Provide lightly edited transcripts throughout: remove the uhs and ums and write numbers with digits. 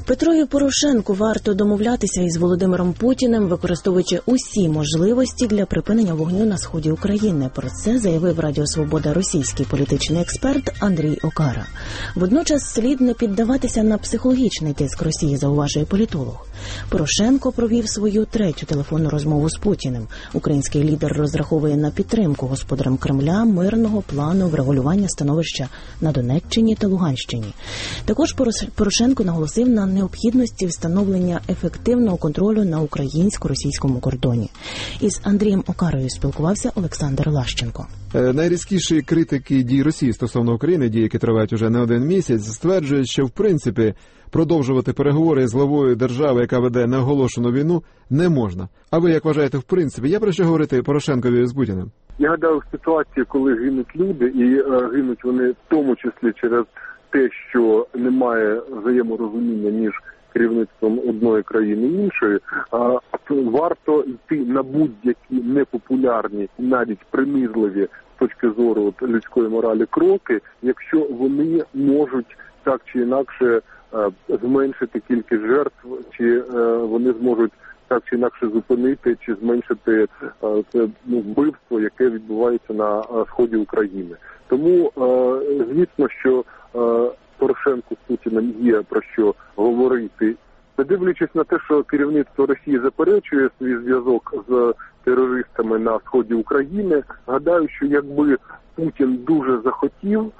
Петрові Порошенку варто домовлятися із Володимиром Путіним, використовуючи усі можливості для припинення вогню на сході України. Про це заявив Радіо Свобода російський політичний експерт Андрій Окара. Водночас слід не піддаватися на психологічний тиск Росії, зауважує політолог. Порошенко провів свою третю телефонну розмову з Путіним. Український лідер розраховує на підтримку господарем Кремля мирного плану врегулювання становища на Донеччині та Луганщині. Також Порошенко наголосив на необхідності встановлення ефективного контролю на українсько-російському кордоні. Із Андрієм Окарою спілкувався Олександр Лащенко. Найрізкіші критики дій Росії стосовно України, дії, які тривають уже не один місяць, стверджують, що в принципі продовжувати переговори з главою держави, яка веде неоголошену війну, не можна. А ви як вважаєте, в принципі, є про що говорити Порошенкові з Путіним? Я гадаю, в ситуації, коли гинуть люди, і гинуть вони в тому числі через те, що немає взаєморозуміння між керівництвом одної країни і іншої, варто йти на будь-які непопулярні, навіть принизливі з точки зору людської моралі кроки, якщо вони можуть так чи інакше зменшити кількість жертв, чи вони зможуть так чи інакше зупинити, чи зменшити це вбивство, яке відбувається на сході України. Тому, звісно, що Порошенку з Путіним є про що говорити. Не дивлячись на те, що керівництво Росії заперечує свій зв'язок з терористами на сході України, гадаю, що якби Путін дуже захотів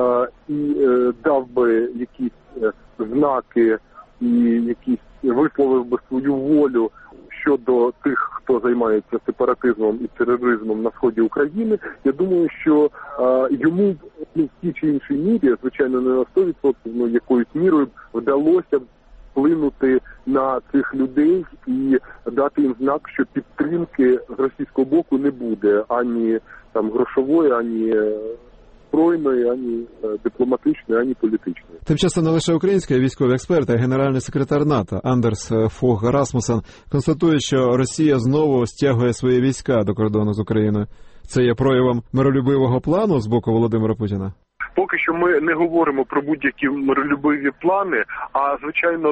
і дав би якісь знаки і якісь висловив би свою волю щодо тих, хто займається сепаратизмом і тероризмом на сході України, я думаю, що йому в тій чи іншій мірі, звичайно, не на 100%, але якоюсь мірою вдалося вплинути на цих людей і дати їм знак, що підтримки з російського боку не буде ані там грошової, ані збройної, ані дипломатичної, ані політичної. Тим часом не лише український військовий експерт, а й генеральний секретар НАТО Андерс Фог Расмуссен констатує, що Росія знову стягує свої війська до кордону з Україною. Це є проявом миролюбивого плану з боку Володимира Путіна? Поки що ми не говоримо про будь-які миролюбиві плани, а, звичайно,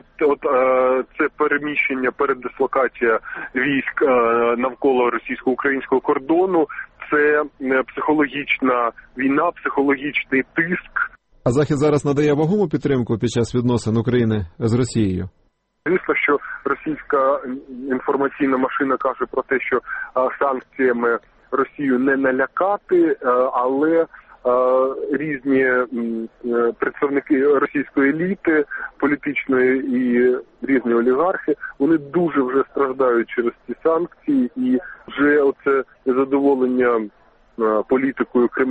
це переміщення, передислокація військ навколо російсько-українського кордону, це психологічна війна, психологічний тиск. А Захід зараз надає вагому підтримку під час відносин України з Росією? Звісно, що російська інформаційна машина каже про те, що санкціями Росію не налякати, але різні представники російської еліти, політичної і різні олігархи, вони дуже вже страждають через ці санкції, і вже оце незадоволення політикою Кремля